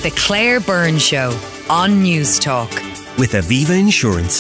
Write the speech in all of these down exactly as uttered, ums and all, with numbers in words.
The Claire Byrne Show on News Talk. With Aviva Insurance.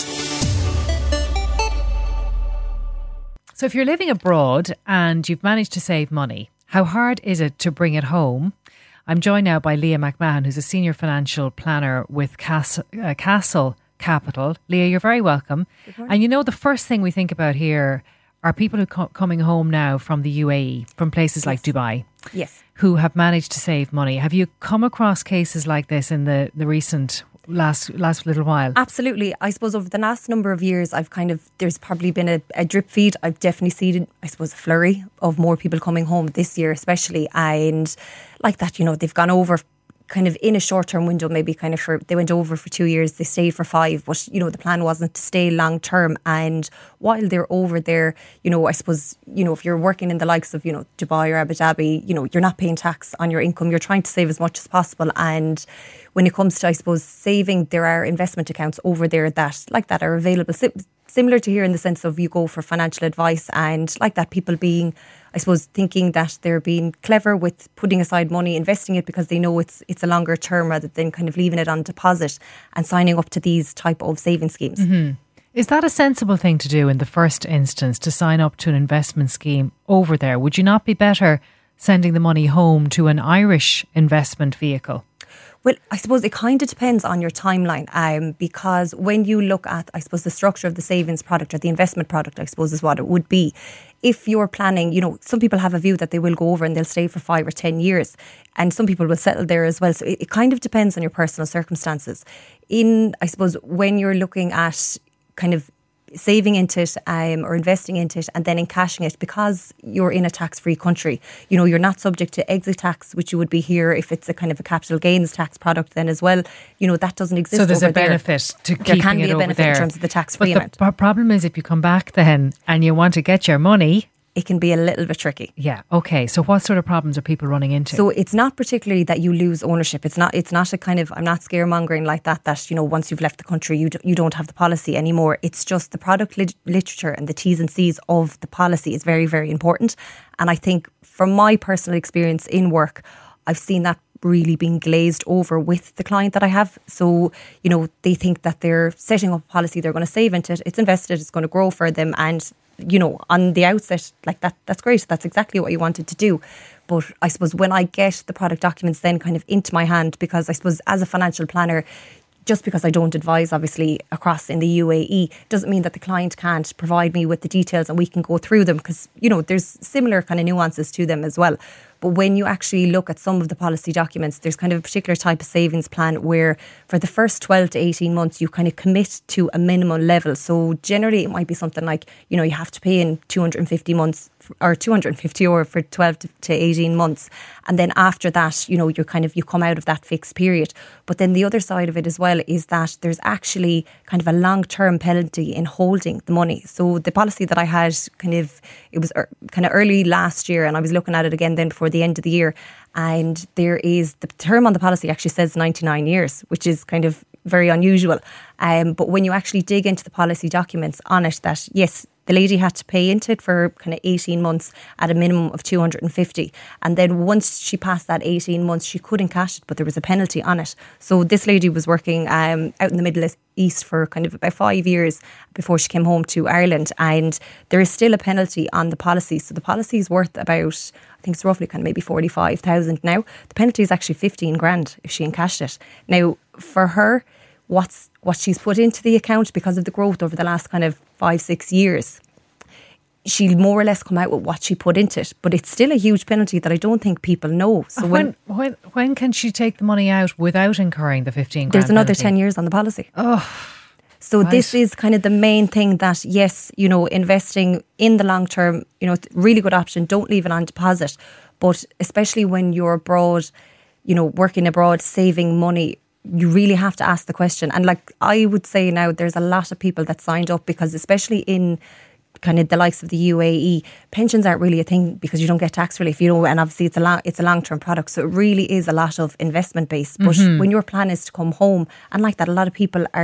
So if you're living abroad and you've managed to save money, how hard is it to bring it home? I'm joined now by Leah McMahon, who's a senior financial planner with Castle, uh, Castle Capital. Leah, you're very welcome. And you know, the first thing we think about here are people who are co- coming home now from the U A E, from places Yes. like Dubai. Yes. Who have managed to save money. Have you come across cases like this in the, the recent last last little while? Absolutely. I suppose over the last number of years, I've kind of, there's probably been a, a drip feed. I've definitely seen, I suppose, a flurry of more people coming home this year, especially. And like that, you know, they've gone over kind of in a short-term window, maybe kind of for, they went over for two years, they stayed for five, but, you know, the plan wasn't to stay long-term. And while they're over there, you know, I suppose, you know, if you're working in the likes of, you know, Dubai or Abu Dhabi, you know, you're not paying tax on your income, you're trying to save as much as possible. And when it comes to, I suppose, saving, there are investment accounts over there that, like that, are available. Sim- similar to here in the sense of you go for financial advice and like that, people being, I suppose, thinking that they're being clever with putting aside money, investing it because they know it's it's a longer term rather than kind of leaving it on deposit and signing up to these type of saving schemes. Mm-hmm. Is that a sensible thing to do in the first instance, to sign up to an investment scheme over there? Would you not be better sending the money home to an Irish investment vehicle? Well, I suppose it kind of depends on your timeline, um, because when you look at, I suppose, the structure of the savings product or the investment product, I suppose is what it would be. If you're planning, you know, some people have a view that they will go over and they'll stay for five or ten years, and some people will settle there as well. So it, it kind of depends on your personal circumstances. In, I suppose, when you're looking at kind of saving into it um, or investing into it and then in cashing it, because you're in a tax-free country, you know, you're not subject to exit tax, which you would be here if it's a kind of a capital gains tax product then as well. You know, that doesn't exist. So there's over a benefit there. to There keeping can be it a over benefit there. in terms of the tax-free But amount. the pro- problem is if you come back then and you want to get your money, it can be a little bit tricky. Yeah. Okay. So what sort of problems are people running into? So it's not particularly that you lose ownership. It's not. It's not a kind of. I'm not scaremongering like that. That, you know, once you've left the country, you d- you don't have the policy anymore. It's just the product lit- literature and the T's and C's of the policy is very, very important. And I think from my personal experience in work, I've seen that really being glazed over with the client that I have. So, you know, they think that they're setting up a policy, they're going to save into it, it's invested, it's going to grow for them, and, you know, on the outset, like that, that's great. That's exactly what you wanted to do. But I suppose when I get the product documents then kind of into my hand, because I suppose as a financial planner, just because I don't advise, obviously, across in the U A E, doesn't mean that the client can't provide me with the details and we can go through them, because, you know, there's similar kind of nuances to them as well. But when you actually look at some of the policy documents, there's kind of a particular type of savings plan where for the first twelve to eighteen months, you kind of commit to a minimum level. So generally it might be something like, you know, you have to pay in two hundred fifty months or two hundred fifty euro for twelve to eighteen months. And then after that, you know, you're kind of, you come out of that fixed period. But then the other side of it as well is that there's actually kind of a long-term penalty in holding the money. So the policy that I had kind of, it was er, kind of early last year, and I was looking at it again then before the end of the year. And there is, the term on the policy actually says ninety-nine years, which is kind of very unusual. Um, but when you actually dig into the policy documents on it, that yes, the lady had to pay into it for kind of eighteen months at a minimum of two hundred fifty. And then once she passed that eighteen months, she couldn't cash it, but there was a penalty on it. So this lady was working um, out in the Middle East for kind of about five years before she came home to Ireland. And there is still a penalty on the policy. So the policy is worth about, I think it's roughly kind of maybe forty-five thousand now. The penalty is actually fifteen grand if she encashed it. Now, for her, what's what she's put into the account because of the growth over the last kind of five, six years, she'll more or less come out with what she put into it. But it's still a huge penalty that I don't think people know. So when when when, when can she take the money out without incurring the fifteen grand there's another penalty? ten years on the policy. Oh, So right. This is kind of the main thing that, yes, you know, investing in the long term, you know, it's a really good option. Don't leave it on deposit. But especially when you're abroad, you know, working abroad, saving money, you really have to ask the question. And like I would say now, there's a lot of people that signed up because especially in kind of the likes of the U A E, pensions aren't really a thing because you don't get tax relief, you know, and obviously it's a long, it's a long-term product. So it really is a lot of investment based. But Mm-hmm. when your plan is to come home, and like that, a lot of people are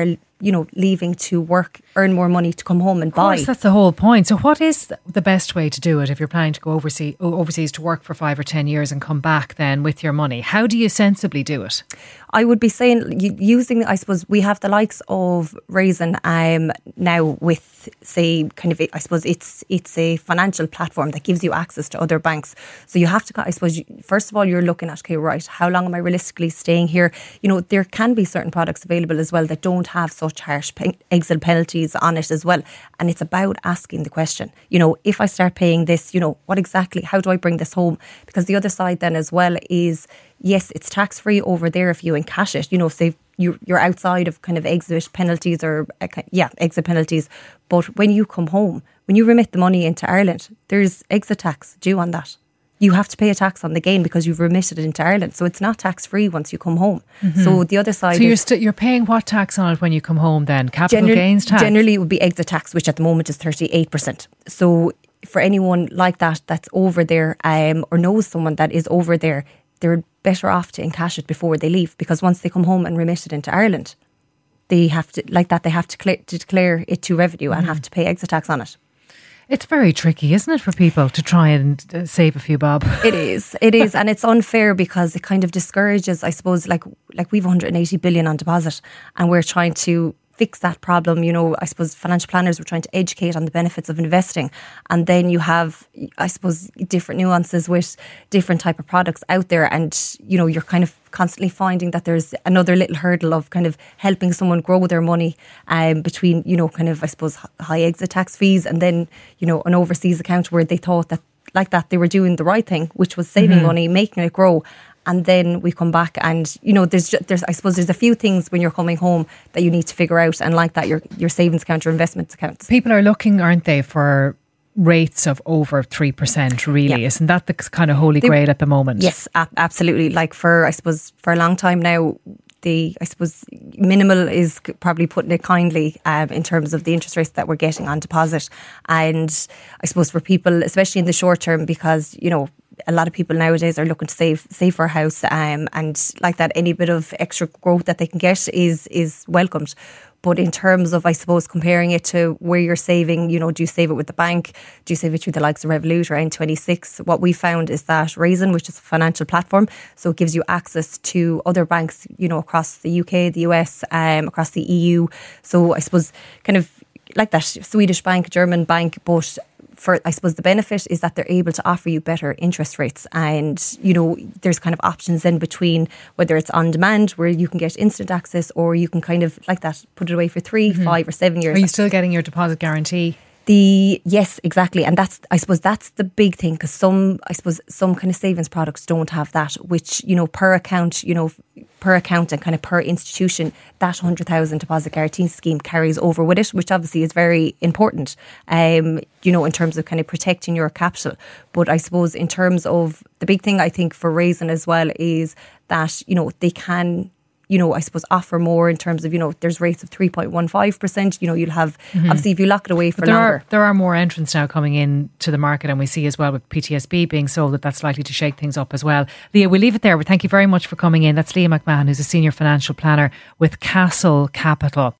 you know, leaving to work, earn more money to come home and Of course, buy. that's the whole point. So what is the best way to do it if you're planning to go overseas, overseas to work for five or ten years and come back then with your money? How do you sensibly do it? I would be saying using, I suppose, we have the likes of Raisin um, now with, say, kind of, I suppose it's it's a financial platform that gives you access to other banks. So you have to, I suppose, first of all, you're looking at, okay, right, how long am I realistically staying here? You know, there can be certain products available as well that don't have such harsh pe- exit penalties on it as well. And it's about asking the question, you know, if I start paying this, you know, what exactly, how do I bring this home? Because the other side then as well is, yes, it's tax free over there if you encash it. You know, say you, you're outside of kind of exit penalties or, uh, yeah, exit penalties. But when you come home, when you remit the money into Ireland, there's exit tax due on that. You have to pay a tax on the gain because you've remitted it into Ireland. So it's not tax free once you come home. Mm-hmm. So the other side So you're, is, st- you're paying what tax on it when you come home then? Capital gener- gains tax? Generally it would be exit tax, which at the moment is thirty-eight percent. So for anyone like that that's over there um, or knows someone that is over there, they're better off to encash it before they leave, because once they come home and remit it into Ireland, they have to, like that, they have to, cl- to declare it to revenue mm. and have to pay exit tax on it. It's very tricky, isn't it, for people to try and uh, save a few bob? It is, it is, and it's unfair because it kind of discourages, I suppose, like like we've one hundred eighty billion on deposit, and we're trying to fix that problem. You know, I suppose financial planners were trying to educate on the benefits of investing, and then you have, I suppose, different nuances with different type of products out there, and you know, you're kind of constantly finding that there's another little hurdle of kind of helping someone grow their money um, between, you know, kind of, I suppose, high exit tax fees and then, you know, an overseas account where they thought that like that they were doing the right thing, which was saving mm-hmm. money, making it grow. And then we come back and, you know, there's, just, there's, I suppose there's a few things when you're coming home that you need to figure out, and like that, your your savings account, your investment accounts. People are looking, aren't they, for rates of over three percent really. Yeah. Isn't that the kind of holy grail at the moment? Yes, a- absolutely. Like for, I suppose, for a long time now, the, I suppose, minimal is probably putting it kindly um, in terms of the interest rates that we're getting on deposit. And I suppose for people, especially in the short term, because, you know, a lot of people nowadays are looking to save save for a house um, and like that, any bit of extra growth that they can get is is welcomed. But in terms of, I suppose, comparing it to where you're saving, you know, do you save it with the bank? Do you save it through the likes of Revolut or N twenty-six? What we found is that Raisin, which is a financial platform, so it gives you access to other banks, you know, across the U K, the U S, um, across the E U. So I suppose kind of like that Swedish bank, German bank, but for, I suppose, the benefit is that they're able to offer you better interest rates, and you know, there's kind of options in between, whether it's on demand where you can get instant access, or you can kind of like that put it away for three, mm-hmm. five or seven years. Are you still getting your deposit guarantee? The yes, exactly, and that's, I suppose, that's the big thing, because some, I suppose, some kind of savings products don't have that, which, you know, per account, you know, per account and kind of per institution, that one hundred thousand deposit guarantee scheme carries over with it, which obviously is very important, um, you know, in terms of kind of protecting your capital. But I suppose in terms of the big thing, I think for Raisin as well is that, you know, they can, you know, I suppose offer more in terms of, you know, there's rates of three point one five percent. You know, you'll have, mm-hmm. obviously, if you lock it away for but there longer. Are, there are more entrants now coming in to the market, and we see as well with P T S B being sold that that's likely to shake things up as well. Leah, we'll leave it there, but thank you very much for coming in. That's Leah McMahon, who's a senior financial planner with Castle Capital.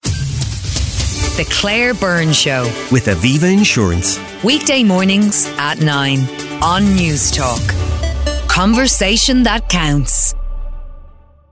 The Claire Byrne Show with Aviva Insurance. Weekday mornings at nine on News Talk. Conversation that counts.